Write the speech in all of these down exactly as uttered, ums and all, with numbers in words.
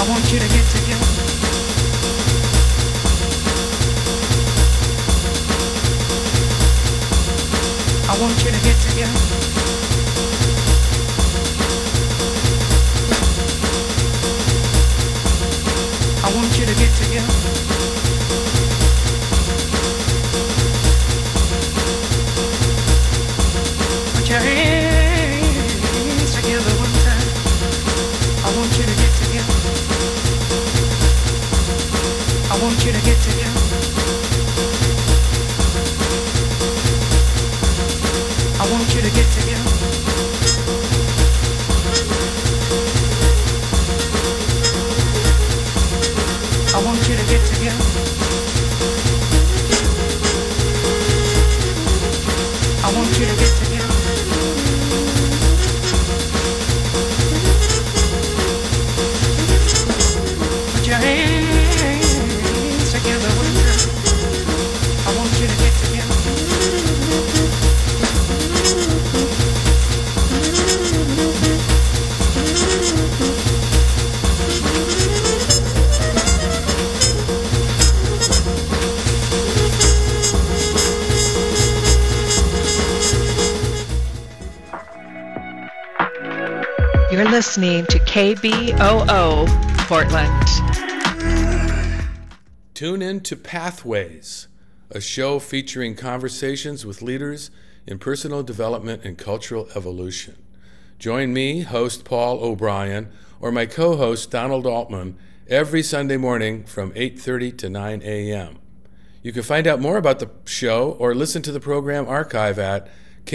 I want you to get together. I want you to get together. I want you to get together. Put your hands together one time. I want you to get together. I want you to get together. I want you to get together. I want you to get together. I want you to get together. Put your hands together one time. I want you to get together. You're listening to K B O O, Portland. Tune in to Pathways, a show featuring conversations with leaders in personal development and cultural evolution. Join me, host Paul O'Brien, or my co-host Donald Altman, every Sunday morning from eight thirty to nine a.m. You can find out more about the show or listen to the program archive at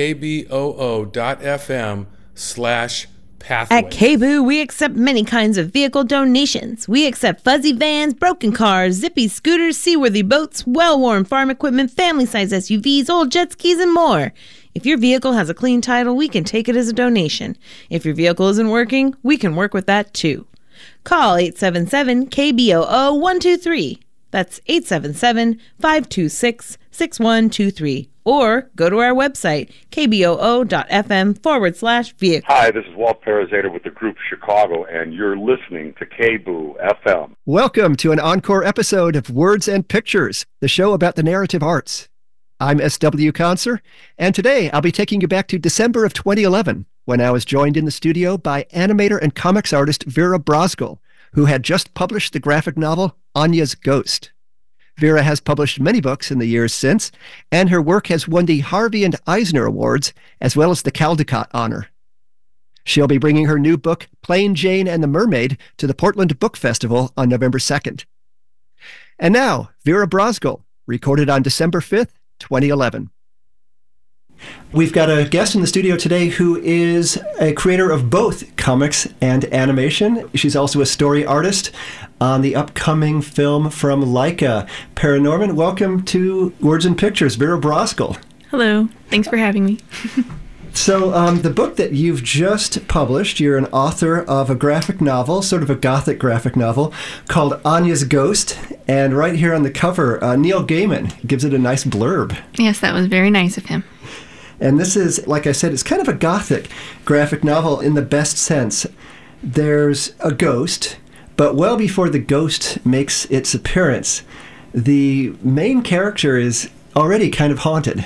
kboo.fm slash Pathways. At K B O O, we accept many kinds of vehicle donations. We accept fuzzy vans, broken cars, zippy scooters, seaworthy boats, well-worn farm equipment, family-size S U Vs, old jet skis, and more. If your vehicle has a clean title, we can take it as a donation. If your vehicle isn't working, we can work with that too. Call eight seven seven K B O O one two three. That's eight seven seven, five two six, six one two three. Or go to our website, kboo.fm forward slash vehicle. Hi, this is Walt Parazater with the group Chicago, and you're listening to K B O O F M. Welcome to an encore episode of Words and Pictures, the show about the narrative arts. I'm S W Conser, and today I'll be taking you back to December of twenty eleven, when I was joined in the studio by animator and comics artist Vera Brosgol, who had just published the graphic novel Anya's Ghost. Vera has published many books in the years since, and her work has won the Harvey and Eisner Awards, as well as the Caldecott Honor. She'll be bringing her new book, Plain Jane and the Mermaid, to the Portland Book Festival on November second. And now, Vera Brosgol, recorded on December fifth, twenty eleven. We've got a guest in the studio today who is a creator of both comics and animation. She's also a story artist on the upcoming film from Laika. Paranorman, welcome to Words and Pictures, Vera Brosgol. Hello. Thanks for having me. So um, the book that you've just published, you're an author of a graphic novel, sort of a gothic graphic novel, called Anya's Ghost. And right here on the cover, uh, Neil Gaiman gives it a nice blurb. Yes, that was very nice of him. And this is, like I said, it's kind of a gothic graphic novel in the best sense. There's a ghost, but well before the ghost makes its appearance, the main character is already kind of haunted.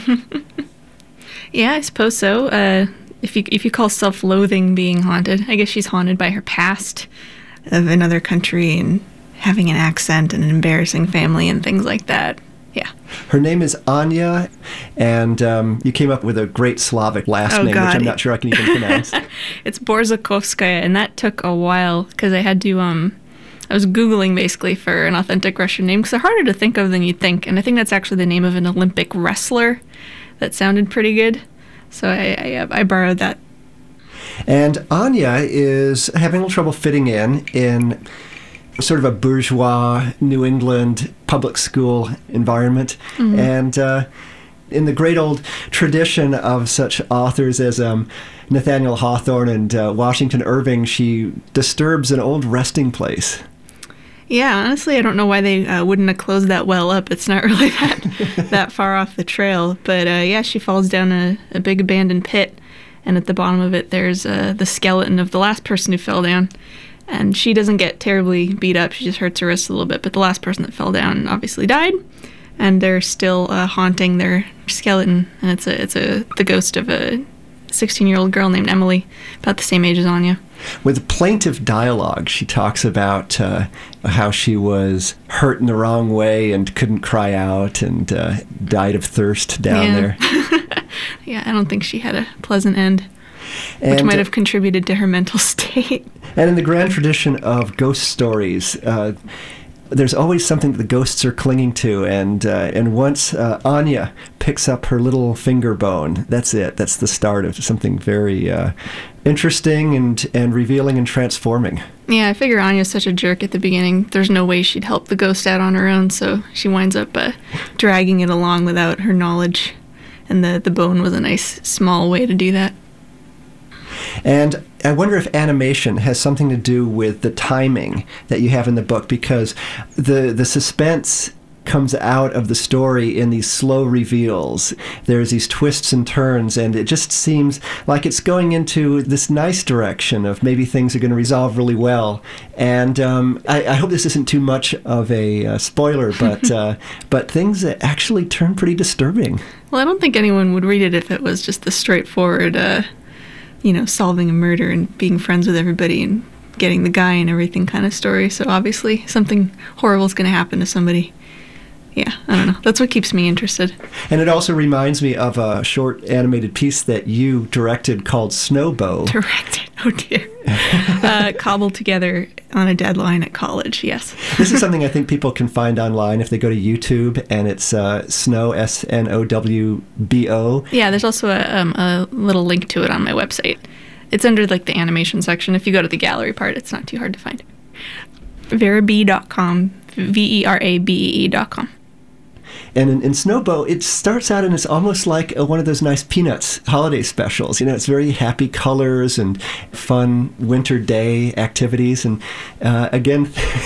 Yeah, I suppose so. Uh, if you if you call self-loathing being haunted, I guess she's haunted by her past of another country and having an accent and an embarrassing family and things like that. Yeah. Her name is Anya, and um, you came up with a great Slavic last oh, name, God. which I'm not sure I can even pronounce. It's Borzakovskaya, and that took a while because I had to, um, I was Googling basically for an authentic Russian name because they're harder to think of than you'd think, and I think that's actually the name of an Olympic wrestler that sounded pretty good, so I, I, I borrowed that. And Anya is having a little trouble fitting in in sort of a bourgeois New England public school environment. Mm-hmm. And uh, in the great old tradition of such authors as um, Nathaniel Hawthorne and uh, Washington Irving, she disturbs an old resting place. Yeah, honestly, I don't know why they uh, wouldn't have closed that well up. It's not really that that far off the trail. But uh, yeah, she falls down a, a big abandoned pit, and at the bottom of it, there's uh, the skeleton of the last person who fell down. And she doesn't get terribly beat up. She just hurts her wrist a little bit. But the last person that fell down obviously died. And they're still uh, haunting their skeleton. And it's a, it's a the ghost of a sixteen-year-old girl named Emily, about the same age as Anya. With plaintive dialogue, she talks about uh, how she was hurt in the wrong way and couldn't cry out and uh, died of thirst down yeah. there. Yeah, I don't think she had a pleasant end, and, which might have contributed to her mental state. And in the grand tradition of ghost stories, uh, there's always something that the ghosts are clinging to, and uh, and once uh, Anya picks up her little finger bone, that's it. That's the start of something very uh, interesting and, and revealing and transforming. Yeah, I figure Anya's such a jerk at the beginning. There's no way she'd help the ghost out on her own, so she winds up uh, dragging it along without her knowledge, and the, the bone was a nice, small way to do that. And I wonder if animation has something to do with the timing that you have in the book, because the the suspense comes out of the story in these slow reveals. There's these twists and turns, and it just seems like it's going into this nice direction of maybe things are going to resolve really well. And um, I, I hope this isn't too much of a uh, spoiler, but uh, but things actually turn pretty disturbing. Well, I don't think anyone would read it if it was just the straightforward, uh, you know, solving a murder and being friends with everybody and getting the guy and everything kind of story. So obviously something horrible is going to happen to somebody. Yeah, I don't know. That's what keeps me interested. And it also reminds me of a short animated piece that you directed called Snowbow. Directed? Oh, dear. uh, cobbled together on a deadline at college, yes. This is something I think people can find online if they go to YouTube, and it's uh, Snow, S N O W B O. Yeah, there's also a, um, a little link to it on my website. It's under, like, the animation section. If you go to the gallery part, it's not too hard to find. Verabee dot com, V E R A B E E dot com. And in, in Snowbow, it starts out and it's almost like a, one of those nice Peanuts holiday specials. You know, it's very happy colors and fun winter day activities. And uh, again,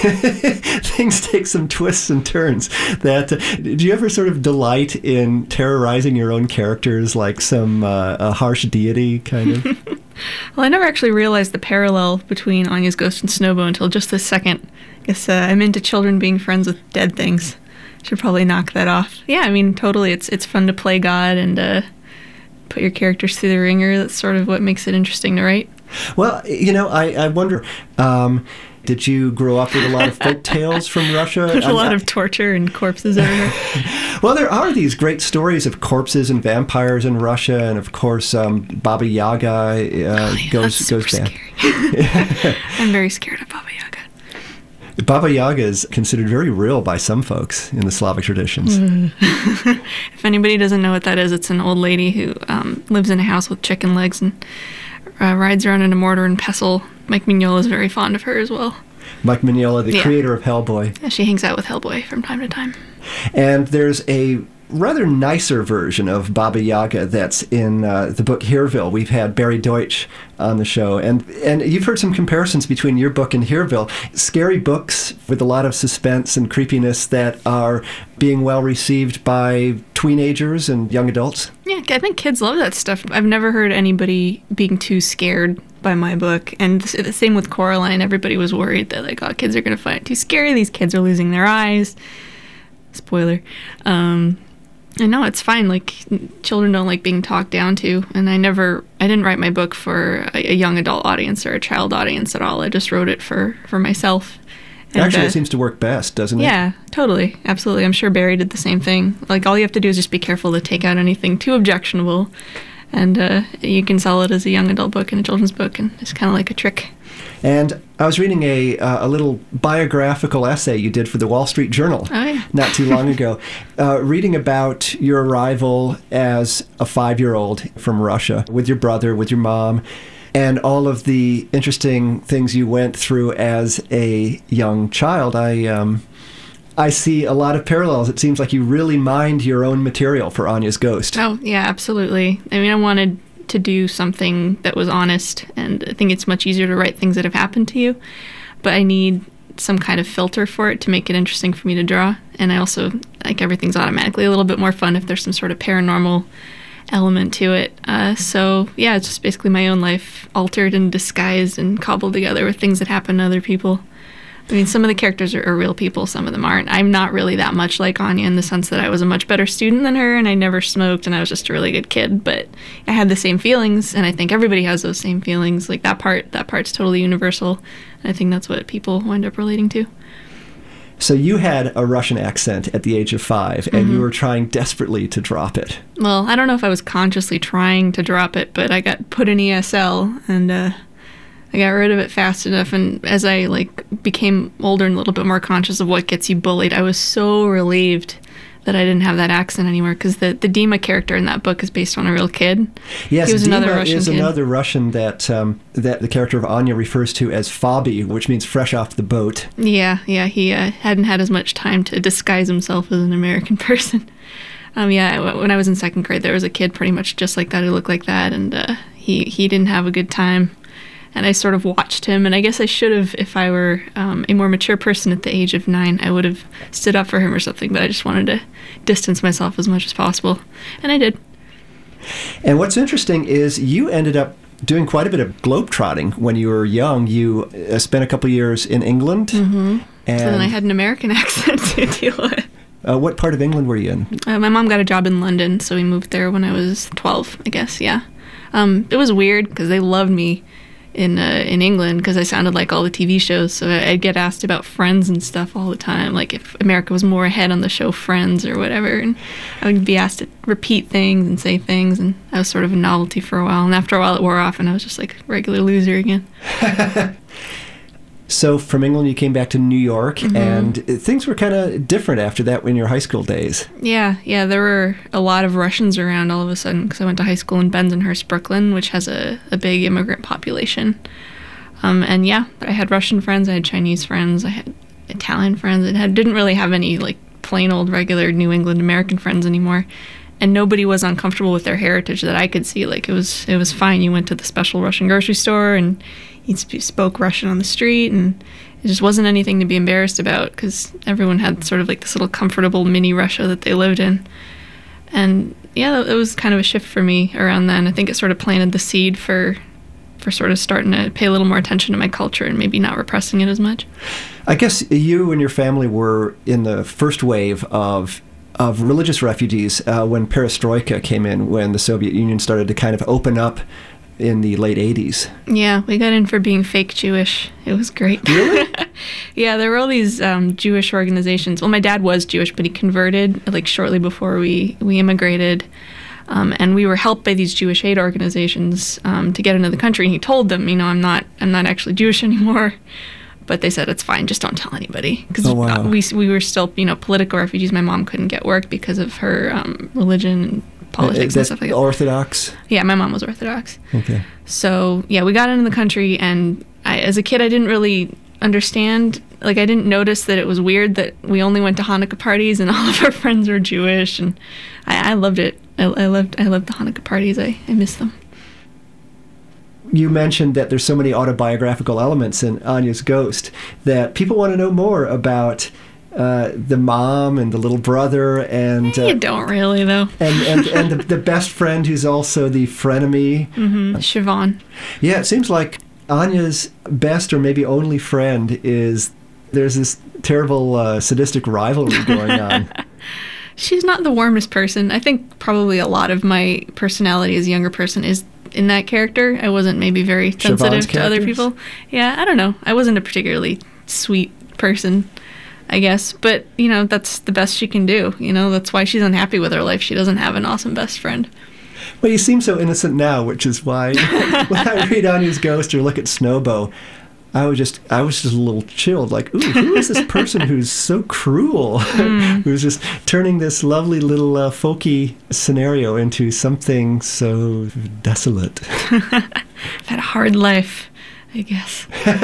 things take some twists and turns. That uh, do you ever sort of delight in terrorizing your own characters like some uh, a harsh deity kind of? Well, I never actually realized the parallel between Anya's Ghost and Snowbow until just this second. I guess uh, I'm into children being friends with dead things. Should probably knock that off. Yeah, I mean, totally. It's it's fun to play God and uh, put your characters through the ringer. That's sort of what makes it interesting to write. Well, you know, I, I wonder, um, did you grow up with a lot of folk tales from Russia? There's a lot of torture and corpses everywhere. Well, there are these great stories of corpses and vampires in Russia, and of course, um, Baba Yaga uh, oh, yeah, goes that's goes super bad. Scary. I'm very scared of Baba Yaga. Baba Yaga is considered very real by some folks in the Slavic traditions. Mm. If anybody doesn't know what that is, it's an old lady who um, lives in a house with chicken legs and uh, rides around in a mortar and pestle. Mike Mignola is very fond of her as well. Mike Mignola, the yeah. creator of Hellboy. Yeah, she hangs out with Hellboy from time to time. And there's a rather nicer version of Baba Yaga that's in uh, the book Hereville. We've had Barry Deutsch on the show, and and you've heard some comparisons between your book and Hereville. Scary books with a lot of suspense and creepiness that are being well received by teenagers and young adults. Yeah, I think kids love that stuff. I've never heard anybody being too scared by my book, and the same with Coraline. Everybody was worried that, like, oh, kids are going to find it too scary. These kids are losing their eyes. Spoiler. Um... And no, it's fine. Like, children don't like being talked down to. And I never, I didn't write my book for a, a young adult audience or a child audience at all. I just wrote it for, for myself. And, Actually, uh, it seems to work best, doesn't it? Yeah, totally. Absolutely. I'm sure Barry did the same thing. Like, all you have to do is just be careful to take out anything too objectionable. And uh, you can sell it as a young adult book and a children's book. And it's kind of like a trick. And I was reading a uh, a little biographical essay you did for the Wall Street Journal oh, yeah. not too long ago, uh, reading about your arrival as a five-year-old from Russia with your brother, with your mom, and all of the interesting things you went through as a young child. I um, I see a lot of parallels. It seems like you really mined your own material for Anya's Ghost. Oh, yeah, absolutely. I mean, I wanted to do something that was honest, and I think it's much easier to write things that have happened to you, but I need some kind of filter for it to make it interesting for me to draw. And I also, like, everything's automatically a little bit more fun if there's some sort of paranormal element to it. Uh, so yeah, it's just basically my own life altered and disguised and cobbled together with things that happen to other people. I mean, some of the characters are, are real people, some of them aren't. I'm not really that much like Anya in the sense that I was a much better student than her, and I never smoked, and I was just a really good kid, but I had the same feelings, and I think everybody has those same feelings. Like, that part, that part's totally universal, and I think that's what people wind up relating to. So you had a Russian accent at the age of five, and mm-hmm. you were trying desperately to drop it. Well, I don't know if I was consciously trying to drop it, but I got put in E S L, and uh, I got rid of it fast enough. And as I like became older and a little bit more conscious of what gets you bullied, I was so relieved that I didn't have that accent anymore, because the, the Dima character in that book is based on a real kid. Yes, he was Dima another Russian is kid. another Russian that um, that the character of Anya refers to as Fabi, which means fresh off the boat. Yeah, yeah, he uh, hadn't had as much time to disguise himself as an American person. Um, yeah, when I was in second grade, there was a kid pretty much just like that who looked like that, and uh, he, he didn't have a good time. And I sort of watched him, and I guess I should have, if I were um, a more mature person at the age of nine, I would have stood up for him or something, but I just wanted to distance myself as much as possible, and I did. And what's interesting is you ended up doing quite a bit of globetrotting when you were young. You uh, spent a couple years in England. Mm-hmm. And so then I had an American accent to deal with. Uh, what part of England were you in? Uh, my mom got a job in London, so we moved there when I was twelve, I guess, yeah. Um, it was weird, because they loved me in uh, in England, because I sounded like all the T V shows, so I'd get asked about Friends and stuff all the time, like if America was more ahead on the show Friends or whatever, and I would be asked to repeat things and say things, and I was sort of a novelty for a while, and after a while it wore off, and I was just like a regular loser again. So from England you came back to New York, mm-hmm. and things were kind of different after that in your high school days. Yeah, yeah, there were a lot of Russians around all of a sudden, because I went to high school in Bensonhurst, Brooklyn, which has a, a big immigrant population. Um, and yeah, I had Russian friends, I had Chinese friends, I had Italian friends. I had, didn't really have any like plain old regular New England American friends anymore. And nobody was uncomfortable with their heritage that I could see. Like, it was it was fine. You went to the special Russian grocery store and you sp- spoke Russian on the street, and it just wasn't anything to be embarrassed about, because everyone had sort of like this little comfortable mini Russia that they lived in. And yeah, it was kind of a shift for me around then. I think it sort of planted the seed for for sort of starting to pay a little more attention to my culture and maybe not repressing it as much. I guess you and your family were in the first wave of of religious refugees uh, when Perestroika came in, when the Soviet Union started to kind of open up in the late eighties. Yeah, we got in for being fake Jewish. It was great. Really? Yeah, there were all these um, Jewish organizations. Well, my dad was Jewish, but he converted like shortly before we, we immigrated. Um, and we were helped by these Jewish aid organizations um, to get into the country. And he told them, you know, I'm not I'm not actually Jewish anymore. But they said, it's fine, just don't tell anybody. Because oh, wow. we, we were still, you know, political refugees. My mom couldn't get work because of her um, religion and politics and stuff like that. Orthodox? Yeah, my mom was Orthodox. Okay. So, yeah, we got into the country, and I, as a kid, I didn't really understand. Like, I didn't notice that it was weird that we only went to Hanukkah parties and all of our friends were Jewish, and I, I loved it. I, I loved I loved the Hanukkah parties. I, I miss them. You mentioned that there's so many autobiographical elements in Anya's Ghost that people want to know more about uh, the mom and the little brother, and uh, you don't really though. and and, and the, the best friend who's also the frenemy, mm-hmm. Siobhan. Yeah, it seems like Anya's best or maybe only friend is there's this terrible uh, sadistic rivalry going on. She's not the warmest person. I think probably a lot of my personality as a younger person is in that character. I wasn't maybe very sensitive to other people. Yeah, I don't know. I wasn't a particularly sweet person, I guess. But, you know, that's the best she can do. You know, that's why she's unhappy with her life. She doesn't have an awesome best friend. Well, you seem so innocent now, which is why when I read Anya's Ghost or look at Snowbow, I was just I was just a little chilled, like, ooh, who is this person who's so cruel, mm. who's just turning this lovely little uh, folky scenario into something so desolate. I've had a hard life, I guess.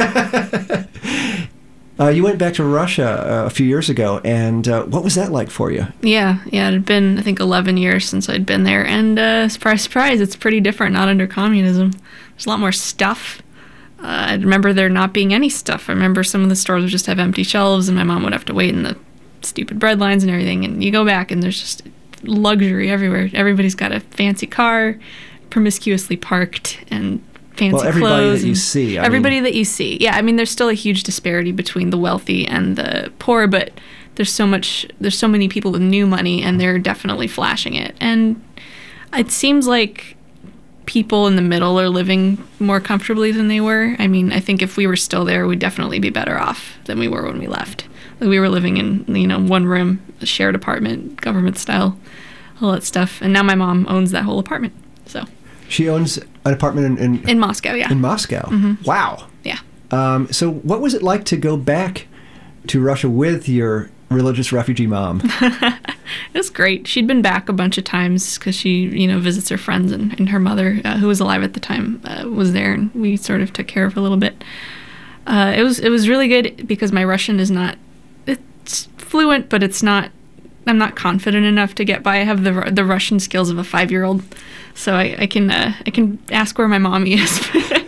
uh, you went back to Russia uh, a few years ago, and uh, what was that like for you? Yeah, yeah, it had been, I think, eleven years since I'd been there, and uh, surprise, surprise, it's pretty different, not under communism. There's a lot more stuff. Uh, I remember there not being any stuff. I remember some of the stores would just have empty shelves, and my mom would have to wait in the stupid bread lines and everything. And you go back, and there's just luxury everywhere. Everybody's got a fancy car, promiscuously parked, and fancy well, everybody clothes. that you and see. I everybody mean, that you see. Yeah, I mean, there's still a huge disparity between the wealthy and the poor, but there's so much, there's so many people with new money, and they're definitely flashing it. And it seems like people in the middle are living more comfortably than they were. I mean, I think if we were still there, we'd definitely be better off than we were when we left. Like, we were living in, you know, one room, a shared apartment, government style, all that stuff. And now my mom owns that whole apartment. So she owns an apartment in in, in Moscow, yeah. In Moscow. Mm-hmm. Wow. Yeah. Um, so what was it like to go back to Russia with your religious refugee mom? It was great. She'd been back a bunch of times because she, you know, visits her friends, and, and her mother, uh, who was alive at the time, uh, was there, and we sort of took care of her a little bit. Uh, it was it was really good because my Russian is not, it's fluent, but it's not, I'm not confident enough to get by. I have the the Russian skills of a five-year-old, so I, I can uh, I can ask where my mommy is.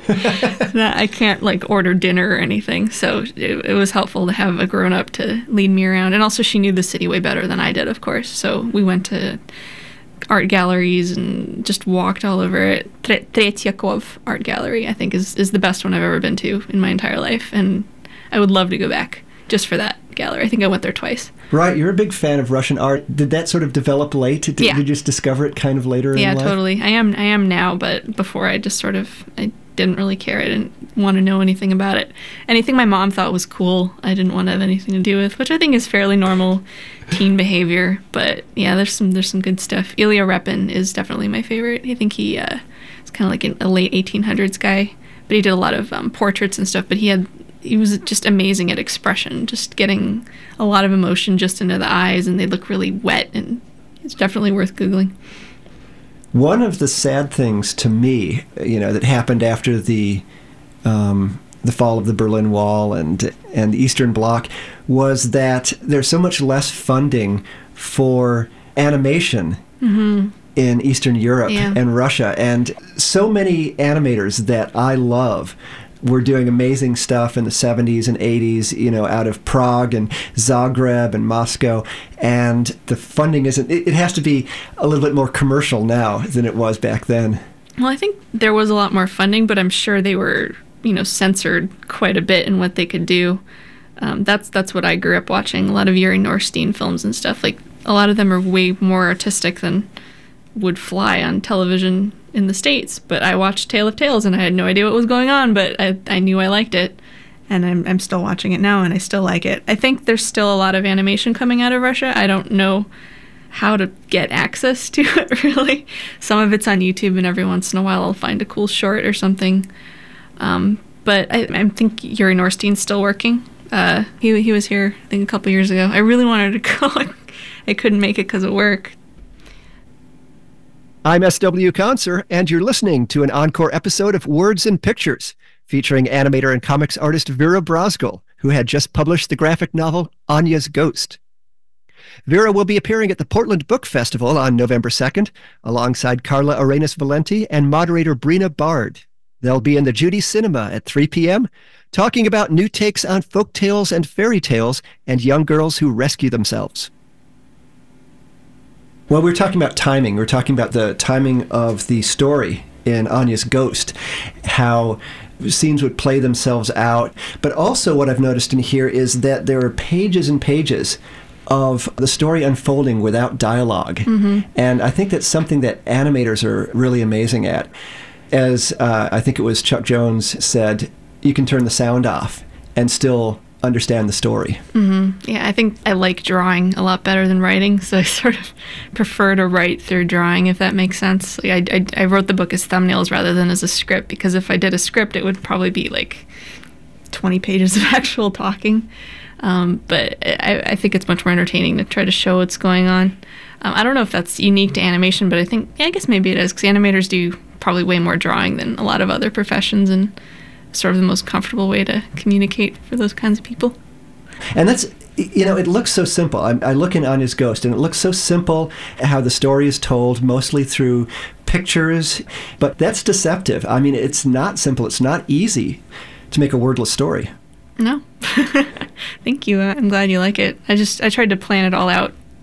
I can't like order dinner or anything, so it, it was helpful to have a grown-up to lead me around. And also she knew the city way better than I did, of course, so we went to art galleries and just walked all over it. Tre- Tretyakov Art Gallery, I think, is, is the best one I've ever been to in my entire life, and I would love to go back just for that gallery. I think I went there twice. Right, you're a big fan of Russian art. Did that sort of develop late? Did, yeah. did you just discover it kind of later yeah, in life? Yeah, totally. I am I am now, but before I just sort of, I didn't really care. I didn't want to know anything about it. Anything my mom thought was cool, I didn't want to have anything to do with, which I think is fairly normal teen behavior. But yeah, there's some there's some good stuff. Ilya Repin is definitely my favorite. I think he uh, is kind of like an, a late eighteen hundreds guy, but he did a lot of um, portraits and stuff. But he had he was just amazing at expression, just getting a lot of emotion just into the eyes, and they look really wet, and it's definitely worth Googling. One of the sad things to me, you know, that happened after the um, the fall of the Berlin Wall and and the Eastern Bloc was that there's so much less funding for animation mm-hmm. in Eastern Europe yeah. and Russia, and so many animators that I love were doing amazing stuff in the seventies and eighties, you know, out of Prague and Zagreb and Moscow. And the funding isn't, it, it has to be a little bit more commercial now than it was back then. Well, I think there was a lot more funding, but I'm sure they were, you know, censored quite a bit in what they could do. Um, that's that's what I grew up watching. A lot of Yuri Norstein films and stuff. Like, a lot of them are way more artistic than would fly on television in the States. But I watched Tale of Tales and I had no idea what was going on, but I, I knew I liked it, and I'm I'm still watching it now and I still like it. I think there's still a lot of animation coming out of Russia. I don't know how to get access to it, really. Some of it's on YouTube, and every once in a while I'll find a cool short or something. Um, but I, I think Yuri Norstein's still working. Uh, he he was here, I think, a couple years ago. I really wanted to go. I couldn't make it because of work. I'm S W Conser, and you're listening to an encore episode of Words and Pictures, featuring animator and comics artist Vera Brosgol, who had just published the graphic novel Anya's Ghost. Vera will be appearing at the Portland Book Festival on November second, alongside Carla Arenas Valenti and moderator Brina Bard. They'll be in the Judy Cinema at three p.m., talking about new takes on folk tales and fairy tales and young girls who rescue themselves. Well, we were talking about timing. We were talking about the timing of the story in Anya's Ghost, how scenes would play themselves out. But also what I've noticed in here is that there are pages and pages of the story unfolding without dialogue. Mm-hmm. And I think that's something that animators are really amazing at. As uh, I think it was Chuck Jones said, you can turn the sound off and still understand the story. Mm-hmm. Yeah, I think I like drawing a lot better than writing, so I sort of prefer to write through drawing, if that makes sense. Like, I, I, I wrote the book as thumbnails rather than as a script, because if I did a script, it would probably be like twenty pages of actual talking. Um, but I, I think it's much more entertaining to try to show what's going on. Um, I don't know if that's unique to animation, but I think, yeah, I guess maybe it is, because animators do probably way more drawing than a lot of other professions, and sort of the most comfortable way to communicate for those kinds of people. And that's, you know, it looks so simple. I, I look in Anya's Ghost, and it looks so simple how the story is told, mostly through pictures, but that's deceptive. I mean, it's not simple. It's not easy to make a wordless story. No. Thank you. I'm glad you like it. I just, I tried to plan it all out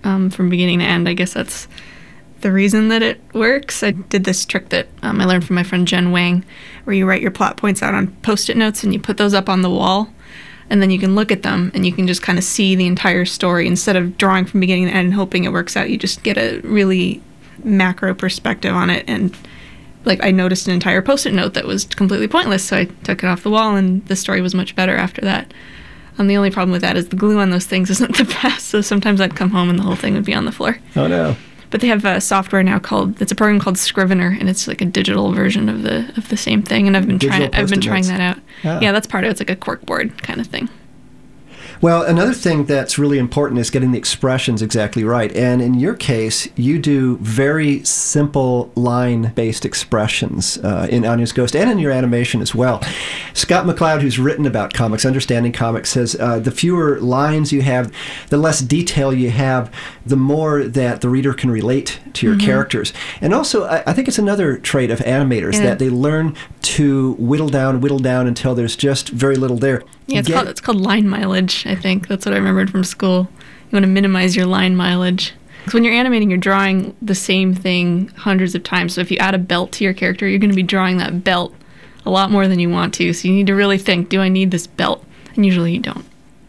um, from beginning to end. I guess that's the reason that it works. I did this trick that um, I learned from my friend Jen Wang, where you write your plot points out on Post-it notes and you put those up on the wall, and then you can look at them and you can just kind of see the entire story. Instead of drawing from beginning to end and hoping it works out, you just get a really macro perspective on it. And like, I noticed an entire Post-it note that was completely pointless, so I took it off the wall, and the story was much better after that. Um, the only problem with that is the glue on those things isn't the best, so sometimes I'd come home and the whole thing would be on the floor. Oh, no. But they have a software now called, it's a program called Scrivener, and it's like a digital version of the of the same thing, and I've been Digital trying I've been Post-it trying notes. that out. Ah. Yeah, that's part of it. It's like a corkboard kind of thing. Well, another thing that's really important is getting the expressions exactly right. And in your case, you do very simple line-based expressions uh, in Anya's Ghost and in your animation as well. Scott McCloud, who's written about comics, Understanding Comics, says uh, the fewer lines you have, the less detail you have, the more that the reader can relate to your mm-hmm. characters. And also, I, I think it's another trait of animators, yeah. that they learn to whittle down, whittle down until there's just very little there. Yeah, it's, Get, called, it's called line mileage, I think. That's what I remembered from school. You want to minimize your line mileage. Because when you're animating, you're drawing the same thing hundreds of times. So if you add a belt to your character, you're going to be drawing that belt a lot more than you want to. So you need to really think, do I need this belt? And usually you don't.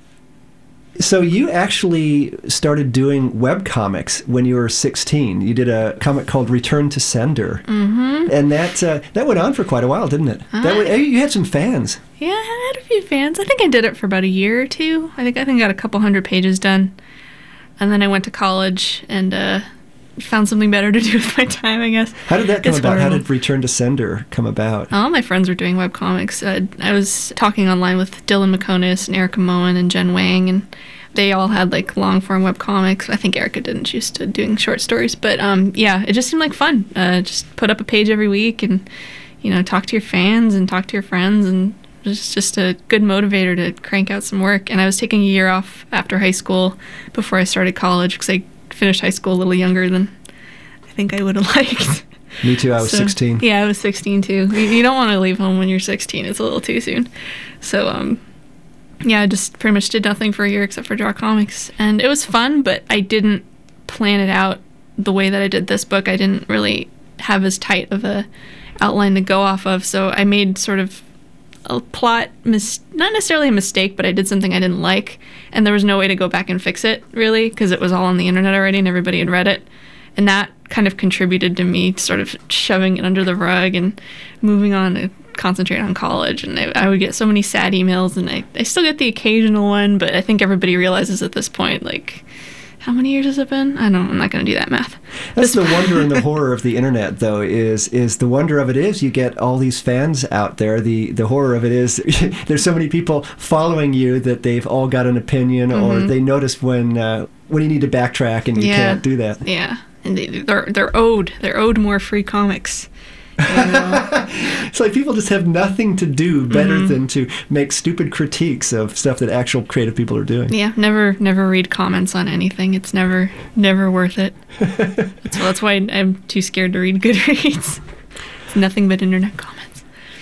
So you actually started doing webcomics when you were sixteen. You did a comic called Return to Sender. Mm-hmm. And that uh, that went on for quite a while, didn't it? Uh, that went, you had some fans. Yeah, I had a few fans. I think I did it for about a year or two. I think I think I got a couple hundred pages done. And then I went to college and uh, found something better to do with my time, I guess. How did that come It's about? horrible. How did Return to Sender come about? All my friends were doing webcomics. Uh, I was talking online with Dylan McConis and Erica Moen and Jen Wang, and they all had like long form webcomics. I think Erica didn't choose to doing short stories, but um, yeah, it just seemed like fun. Uh, just put up a page every week and, you know, talk to your fans and talk to your friends, and it was just a good motivator to crank out some work. And I was taking a year off after high school before I started college because I finished high school a little younger than I think I would have liked. Me too. I was So, sixteen. Yeah, I was sixteen too. You, you don't want to leave home when you're sixteen. It's a little too soon. So, um, yeah, I just pretty much did nothing for a year except for draw comics. And it was fun, but I didn't plan it out the way that I did this book. I didn't really have as tight of a outline to go off of. So I made sort of a plot, mis- not necessarily a mistake, but I did something I didn't like. And there was no way to go back and fix it, really, because it was all on the internet already and everybody had read it. And that kind of contributed to me sort of shoving it under the rug and moving on to concentrate on college. And I, I would get so many sad emails, and I, I still get the occasional one, but I think everybody realizes at this point, like, how many years has it been? I don't, I'm not going to do that math. That's the wonder and the horror of the internet, though, is is the wonder of it is you get all these fans out there. The the horror of it is there's so many people following you that they've all got an opinion, mm-hmm. or they notice when uh, when you need to backtrack and you yeah. can't do that. Yeah, and they, they're they're owed they're owed more free comics. You know? It's like people just have nothing to do better mm-hmm. than to make stupid critiques of stuff that actual creative people are doing. Yeah, never never read comments on anything. It's never never worth it. that's, that's why I'm too scared to read Goodreads. It's nothing but internet comments.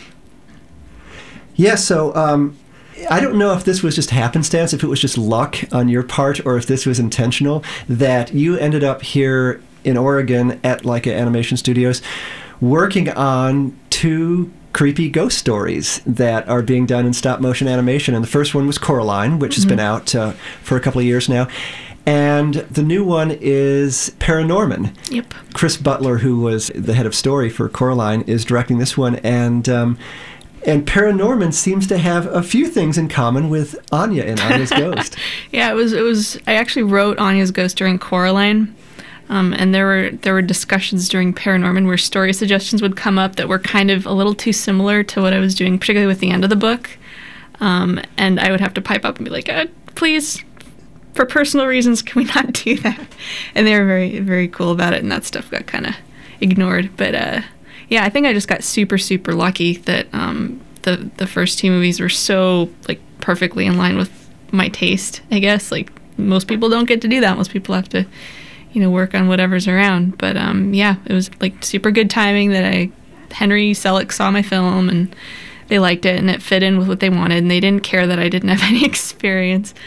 Yeah, so um, I don't know if this was just happenstance, if it was just luck on your part, or if this was intentional, that you ended up here in Oregon at Leica Animation Studios working on two creepy ghost stories that are being done in stop motion animation. And the first one was Coraline, which mm-hmm. has been out uh, for a couple of years now. And the new one is Paranorman. Yep. Chris Butler, who was the head of story for Coraline, is directing this one. And um, and Paranorman seems to have a few things in common with Anya in Anya's Ghost. Yeah, it was. It was. I actually wrote Anya's Ghost during Coraline. Um, and there were there were discussions during Paranorman where story suggestions would come up that were kind of a little too similar to what I was doing, particularly with the end of the book. Um, and I would have to pipe up and be like, uh, please, for personal reasons, can we not do that? And they were very, very cool about it, and that stuff got kind of ignored. But uh, yeah, I think I just got super, super lucky that um, the, the first two movies were so like perfectly in line with my taste, I guess. Like, most people don't get to do that. Most people have to, you know, work on whatever's around. But um, yeah, it was like super good timing that I, Henry Selick saw my film and they liked it and it fit in with what they wanted, and they didn't care that I didn't have any experience.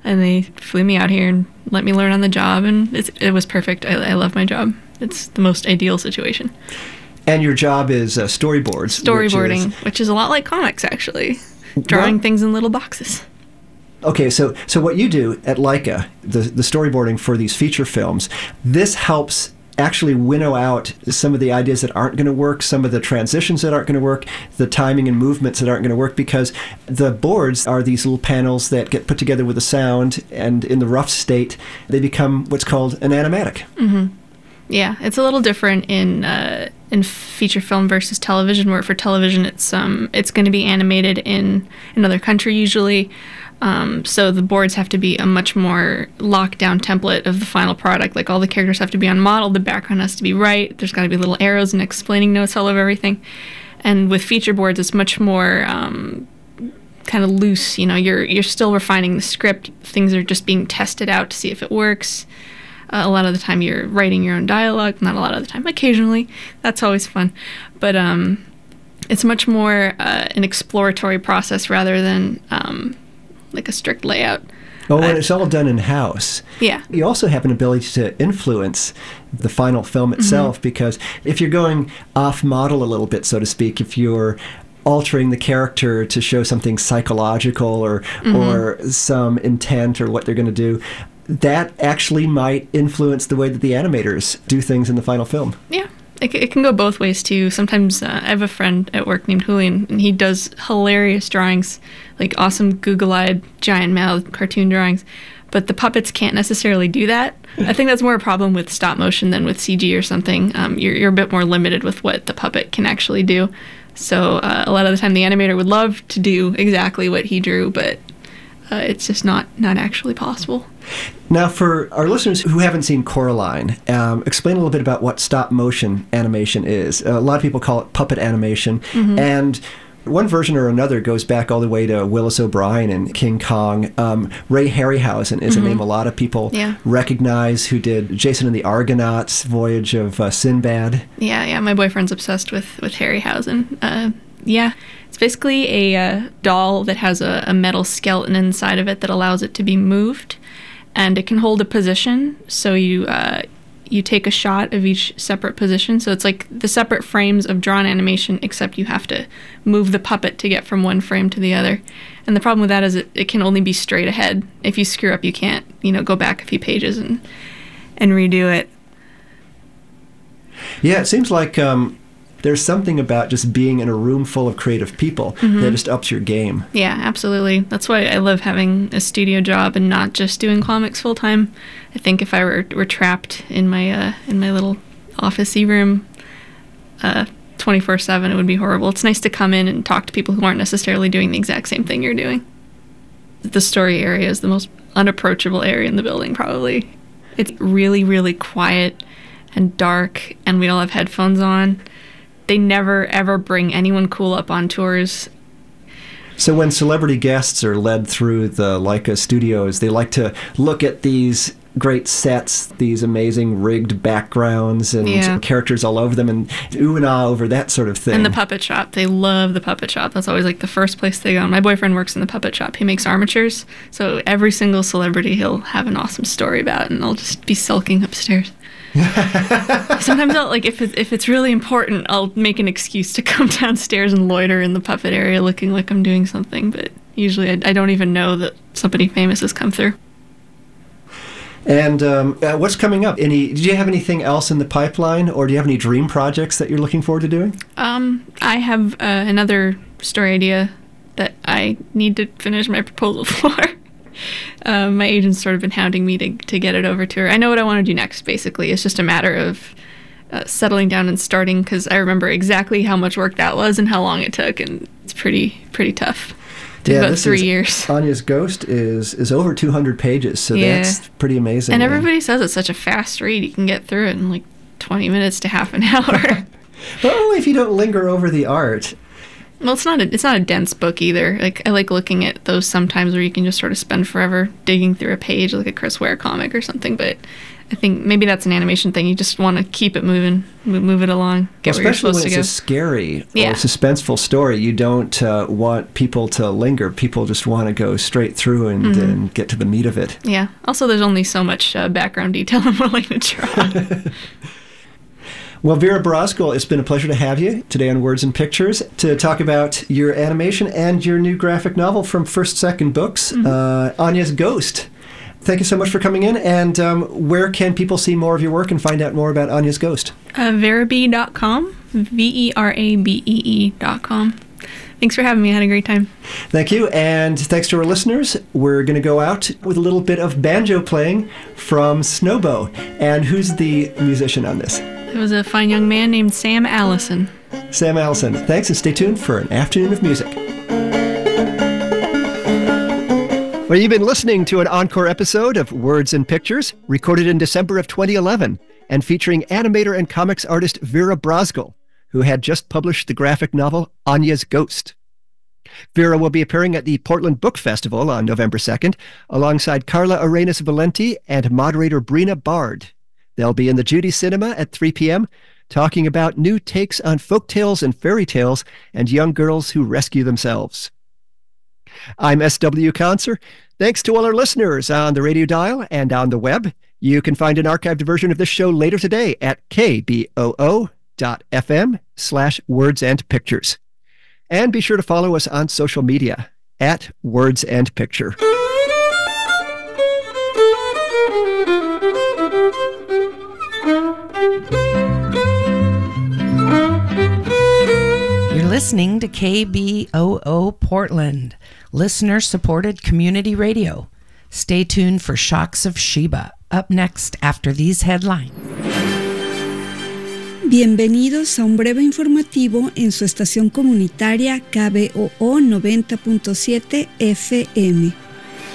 and they flew me out here and let me learn on the job, and it's, it was perfect. I, I love my job. It's the most ideal situation. And your job is uh, storyboards. Storyboarding, which is, which is a lot like comics, actually. Drawing well, things in little boxes. Okay, so so what you do at Leica, the the storyboarding for these feature films, this helps actually winnow out some of the ideas that aren't going to work, some of the transitions that aren't going to work, the timing and movements that aren't going to work, because the boards are these little panels that get put together with a sound, and in the rough state, they become what's called an animatic. Mm-hmm. Yeah, it's a little different in uh, in feature film versus television, where for television it's um it's going to be animated in another country usually. Um, so the boards have to be a much more locked down template of the final product. Like all the characters have to be on model, the background has to be right, there's got to be little arrows and explaining notes all over everything. And with feature boards, it's much more um, kind of loose. You know, you're you're still refining the script. Things are just being tested out to see if it works. Uh, a lot of the time you're writing your own dialogue. Not a lot of the time, occasionally. That's always fun. But um, it's much more uh, an exploratory process rather than um, like a strict layout. Oh, and uh, it's all done in-house. Yeah. You also have an ability to influence the final film itself, mm-hmm. because if you're going off-model a little bit, so to speak, if you're altering the character to show something psychological or mm-hmm. or some intent or what they're going to do, that actually might influence the way that the animators do things in the final film. Yeah. It, it can go both ways, too. Sometimes uh, I have a friend at work named Julian, and he does hilarious drawings, like awesome googly-eyed, giant-mouthed cartoon drawings. But the puppets can't necessarily do that. I think that's more a problem with stop motion than with C G or something. Um, you're, you're a bit more limited with what the puppet can actually do. So uh, a lot of the time the animator would love to do exactly what he drew, but uh, it's just not, not actually possible. Now, for our listeners who haven't seen Coraline, um, explain a little bit about what stop-motion animation is. Uh, a lot of people call it puppet animation, mm-hmm. and one version or another goes back all the way to Willis O'Brien and King Kong. Um, Ray Harryhausen is mm-hmm. a name a lot of people yeah. recognize, who did Jason and the Argonauts, Voyage of uh, Sinbad. Yeah, yeah, my boyfriend's obsessed with, with Harryhausen. Uh, yeah, it's basically a uh, doll that has a, a metal skeleton inside of it that allows it to be moved. And it can hold a position, so you uh, you take a shot of each separate position. So it's like the separate frames of drawn animation, except you have to move the puppet to get from one frame to the other. And the problem with that is it, it can only be straight ahead. If you screw up, you can't, you know, go back a few pages and and redo it. Yeah, it seems like um, there's something about just being in a room full of creative people mm-hmm. that just ups your game. Yeah, absolutely. That's why I love having a studio job and not just doing comics full time. I think if I were were trapped in my uh, in my little office-y room uh, twenty-four seven, it would be horrible. It's nice to come in and talk to people who aren't necessarily doing the exact same thing you're doing. The story area is the most unapproachable area in the building, probably. It's really, really quiet and dark, and we all have headphones on. They never, ever bring anyone cool up on tours. So when celebrity guests are led through the Leica studios, they like to look at these great sets, these amazing rigged backgrounds and yeah. characters all over them, and ooh and ah over that sort of thing. And the puppet shop. They love the puppet shop. That's always like the first place they go. My boyfriend works in the puppet shop. He makes armatures. So every single celebrity he'll have an awesome story about, and I'll just be sulking upstairs. Sometimes I'll, like, if, it, if it's really important, I'll make an excuse to come downstairs and loiter in the puppet area looking like I'm doing something, but usually I, I don't even know that somebody famous has come through. And um, uh, what's coming up? Any? Do you have anything else in the pipeline, or do you have any dream projects that you're looking forward to doing? Um, I have uh, another story idea that I need to finish my proposal for. Uh, my agent's sort of been hounding me to to get it over to her. I know what I want to do next, basically. It's just a matter of uh, settling down and starting, because I remember exactly how much work that was and how long it took, and it's pretty pretty tough. It took yeah, about this three is, years. Anya's Ghost is, is over two hundred pages, so yeah. that's pretty amazing. And everybody says it's such a fast read. You can get through it in like twenty minutes to half an hour. Oh, if you don't linger over the art. Well, it's not a it's not a dense book either. Like I like looking at those sometimes where you can just sort of spend forever digging through a page, like a Chris Ware comic or something. But I think maybe that's an animation thing. You just want to keep it moving, move, move it along, get well, where you're especially supposed when to it's go. a scary Yeah. or suspenseful story. You don't uh, want people to linger. People just want to go straight through and, Mhm. and get to the meat of it. Yeah. Also, there's only so much uh, background detail I'm willing to draw. Well, Vera Brosgol, it's been a pleasure to have you today on Words and Pictures to talk about your animation and your new graphic novel from First Second Books, Mm-hmm. uh, Anya's Ghost. Thank you so much for coming in. And um, where can people see more of your work and find out more about Anya's Ghost? uh, Verabee dot com, V E R A B E E dot com. Thanks for having me. I had a great time. Thank you. And thanks to our listeners. We're going to go out with a little bit of banjo playing from Snowbow. And who's the musician on this? It was a fine young man named Sam Allison. Sam Allison. Thanks, and stay tuned for an afternoon of music. Well, you've been listening to an encore episode of Words and Pictures, recorded in December of twenty eleven, and featuring animator and comics artist Vera Brosgol, who had just published the graphic novel Anya's Ghost. Vera will be appearing at the Portland Book Festival on November second, alongside Carla Arenas Valenti and moderator Brina Bard. They'll be in the Judy Cinema at three p.m., talking about new takes on folktales and fairy tales and young girls who rescue themselves. I'm S W Conser. Thanks to all our listeners on the radio dial and on the web. You can find an archived version of this show later today at kboo.fm slash words and pictures. And be sure to follow us on social media at Words and Picture. You're listening to K B O O Portland, listener-supported community radio. Stay tuned for Shocks of Sheba, up next after these headlines. Bienvenidos a un breve informativo en su estación comunitaria K B O O noventa punto siete F M.